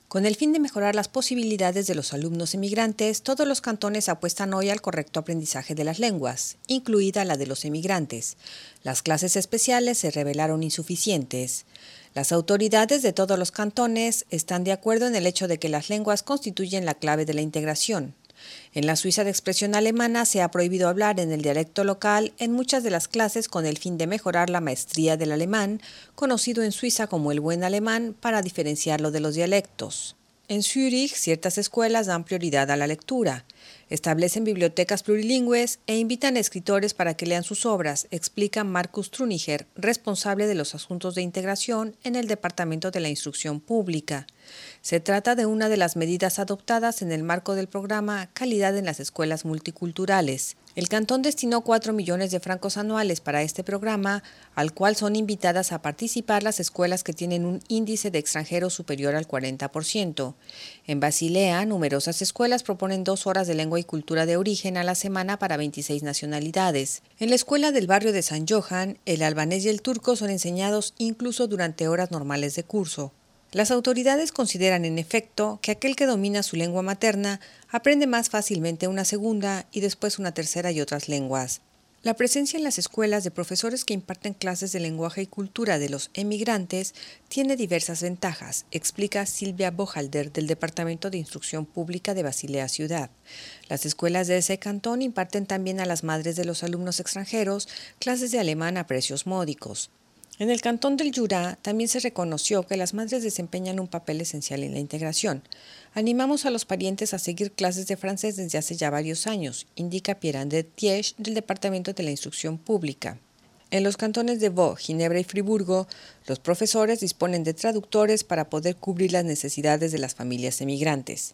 Con el fin de mejorar las posibilidades de los alumnos emigrantes, todos los cantones apuestan hoy al correcto aprendizaje de las lenguas, incluida la de los emigrantes. Las clases especiales se revelaron insuficientes. Las autoridades de todos los cantones están de acuerdo en el hecho de que las lenguas constituyen la clave de la integración. En la Suiza de expresión alemana se ha prohibido hablar en el dialecto local en muchas de las clases con el fin de mejorar la maestría del alemán, conocido en Suiza como el buen alemán, para diferenciarlo de los dialectos. En Zúrich, ciertas escuelas dan prioridad a la lectura, establecen bibliotecas plurilingües e invitan a escritores para que lean sus obras, explica Markus Truniger, responsable de los asuntos de integración en el Departamento de la Instrucción Pública. Se trata de una de las medidas adoptadas en el marco del programa Calidad en las Escuelas Multiculturales. El cantón destinó 4 millones de francos anuales para este programa, al cual son invitadas a participar las escuelas que tienen un índice de extranjeros superior al 40%. En Basilea, numerosas escuelas proponen 2 horas de lengua y cultura de origen a la semana para 26 nacionalidades. En la escuela del barrio de San Johan, el albanés y el turco son enseñados incluso durante horas normales de curso. Las autoridades consideran, en efecto, que aquel que domina su lengua materna aprende más fácilmente una segunda y después una tercera y otras lenguas. La presencia en las escuelas de profesores que imparten clases de lenguaje y cultura de los emigrantes tiene diversas ventajas, explica Silvia Bojalder del Departamento de Instrucción Pública de Basilea Ciudad. Las escuelas de ese cantón imparten también a las madres de los alumnos extranjeros clases de alemán a precios módicos. En el cantón del Jura también se reconoció que las madres desempeñan un papel esencial en la integración. Animamos a los parientes a seguir clases de francés desde hace ya varios años, indica Pierre-André Thiège del Departamento de la Instrucción Pública. En los cantones de Vaud, Ginebra y Friburgo, los profesores disponen de traductores para poder cubrir las necesidades de las familias emigrantes.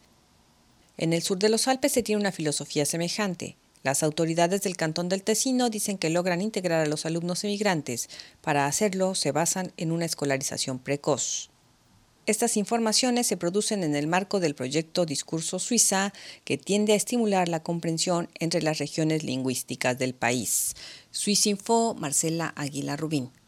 En el sur de los Alpes se tiene una filosofía semejante. Las autoridades del Cantón del Tesino dicen que logran integrar a los alumnos emigrantes. Para hacerlo, se basan en una escolarización precoz. Estas informaciones se producen en el marco del proyecto Discurso Suiza, que tiende a estimular la comprensión entre las regiones lingüísticas del país. Suizinfo, Marcela Aguilar Rubín.